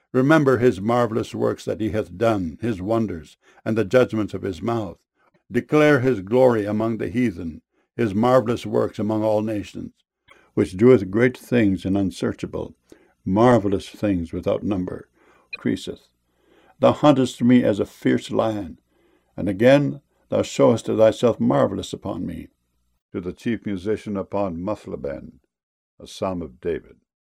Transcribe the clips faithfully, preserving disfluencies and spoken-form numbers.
Remember his marvelous works that he hath done, his wonders, and the judgments of his mouth. Declare his glory among the heathen, his marvelous works among all nations, which doeth great things and unsearchable, marvelous things without number, increaseth. Thou huntest me as a fierce lion, and again thou showest thyself marvelous upon me. To the chief musician upon Muthlabben, a psalm of David.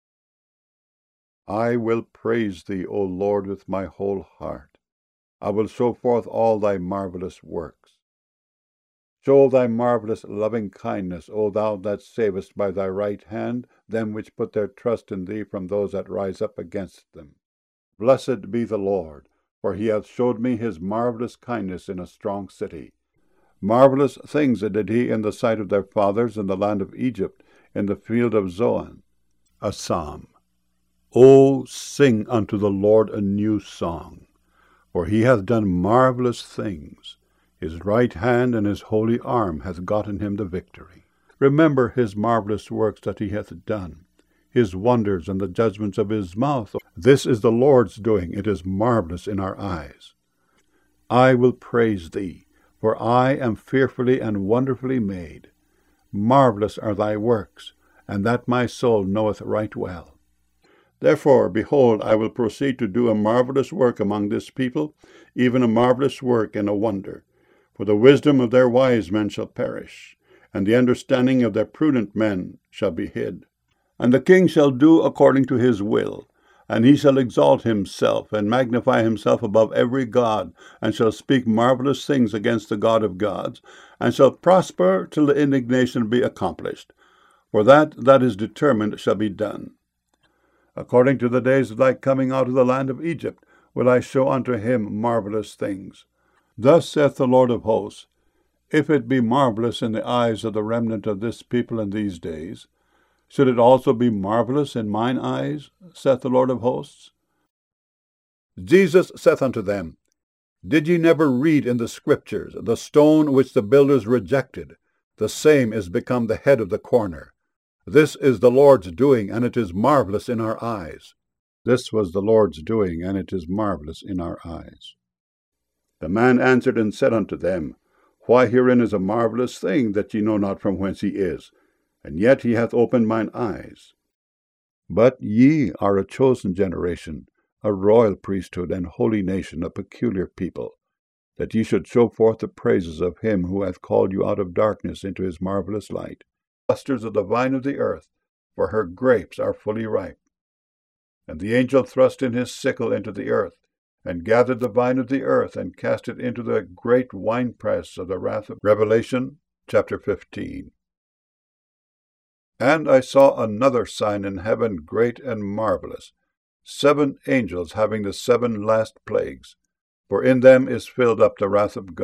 I will praise thee, O Lord, with my whole heart. I will show forth all thy marvelous works. Show thy marvelous loving kindness, O thou that savest by thy right hand them which put their trust in thee from those that rise up against them. Blessed be the Lord, for he hath showed me his marvelous kindness in a strong city. Marvelous things did he in the sight of their fathers in the land of Egypt, in the field of Zoan. A psalm. O sing unto the Lord a new song, for he hath done marvelous things. His right hand and his holy arm hath gotten him the victory. Remember his marvelous works that he hath done, his wonders and the judgments of his mouth. This is the Lord's doing, it is marvelous in our eyes. I will praise thee, for I am fearfully and wonderfully made. Marvelous are thy works, and that my soul knoweth right well. Therefore, behold, I will proceed to do a marvelous work among this people, even a marvelous work and a wonder. For the wisdom of their wise men shall perish, and the understanding of their prudent men shall be hid. And the king shall do according to his will, and he shall exalt himself, and magnify himself above every god, and shall speak marvelous things against the God of gods, and shall prosper till the indignation be accomplished. For that that is determined shall be done. According to the days of thy coming out of the land of Egypt, will I show unto him marvelous things. Thus saith the Lord of hosts, if it be marvelous in the eyes of the remnant of this people in these days, should it also be marvelous in mine eyes, saith the Lord of hosts? Jesus saith unto them, Did ye never read in the Scriptures, the stone which the builders rejected, the same is become the head of the corner. This is the Lord's doing, and it is marvelous in our eyes. This was the Lord's doing, and it is marvelous in our eyes. The man answered and said unto them, Why, herein is a marvelous thing, that ye know not from whence he is, and yet he hath opened mine eyes. But ye are a chosen generation, a royal priesthood, and holy nation, a peculiar people, that ye should show forth the praises of him who hath called you out of darkness into his marvelous light. Clusters of the vine of the earth, for her grapes are fully ripe. And the angel thrust in his sickle into the earth, and gathered the vine of the earth, and cast it into the great winepress of the wrath of Revelation, chapter fifteen. And I saw another sign in heaven, great and marvelous, seven angels having the seven last plagues, for in them is filled up the wrath of God.